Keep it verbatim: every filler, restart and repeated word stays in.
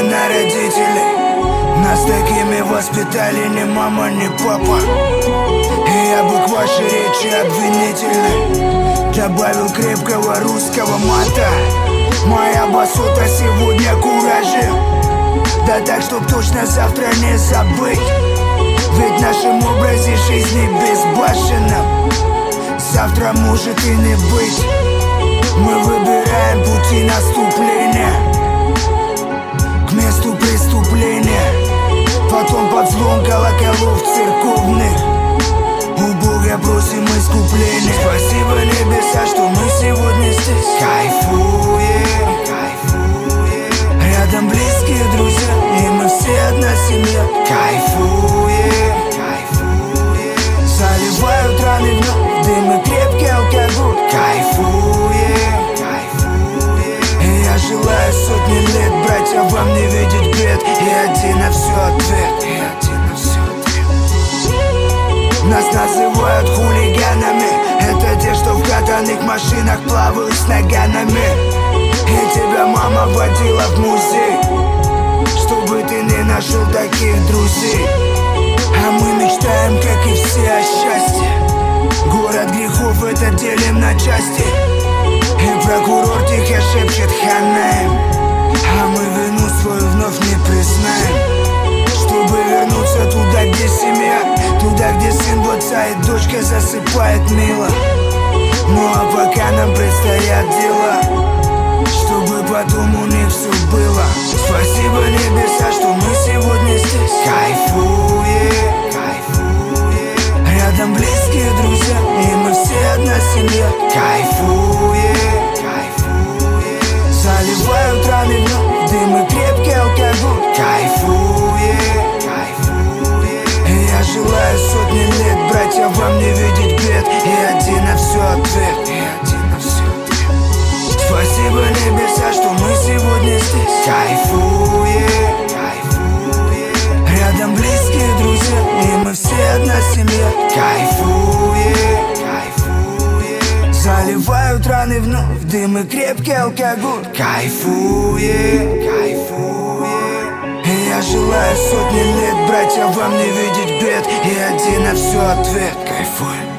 на родителей. Нас такими воспитали ни мама, ни папа. И я бы к вашей речи обвинительной добавил крепкого русского мата. Моя басота сегодня куражит, да так, чтоб точно завтра не забыть. Ведь в нашем образе жизни безбашенном завтра может и не быть. Мы выбираем пути наступления к месту преступления, потом под звон колоколов церковных у Бога просим искупления. Спасибо небеса, что мы сегодня здесь. Кайфуем, кайфуем. Рядом близкие друзья, и мы все одна семья. Кайфуем, кайфуем. Заливают раны вновь, дым и крепкий алкоголь. Кайфуем, кайфуем. И я желаю сотни лет, братья, вам не видеть бед. И один на все ответ, и один на все ответ. Нас называют хулиганами, это те, что в катаных машинах плавают с наганами. И тебя мама водила в музей, чтобы ты не нашел таких друзей. А мы мечтаем, как и все, о счастье. Город грехов этот делим на части, и прокурор тихо шепчет ханаем. А мы вину свою вновь не признаем, чтобы вернуться туда, где семья, туда, где сын в отца и дочка засыпает мило. Ну а пока нам предстоят дела, чтобы потом у них все было. Спасибо небеса, что мы сегодня здесь. Кайфуем, кайфуем. Рядом близкие друзья, и мы все одна семья. Кайфуем, кайфуем. Заливают раны вновь, дым и крепкий алкоголь. Кайфуем, кайфуем. И я желаю сотни лет, братья, вам не видеть бед. И один на все ответ, и один на все ответ. Спасибо небеса, что мы сегодня здесь. Кайфуем, кайфуем. Рядом близкие друзья, и мы все одна семья. Кайфуем, кайфуем. Заливают раны вновь, дым и крепкий алкоголь. Кайфуем, кайфуем. И я желаю сотни лет, братья, вам не видеть бед. И один на все ответ. Кайфуем.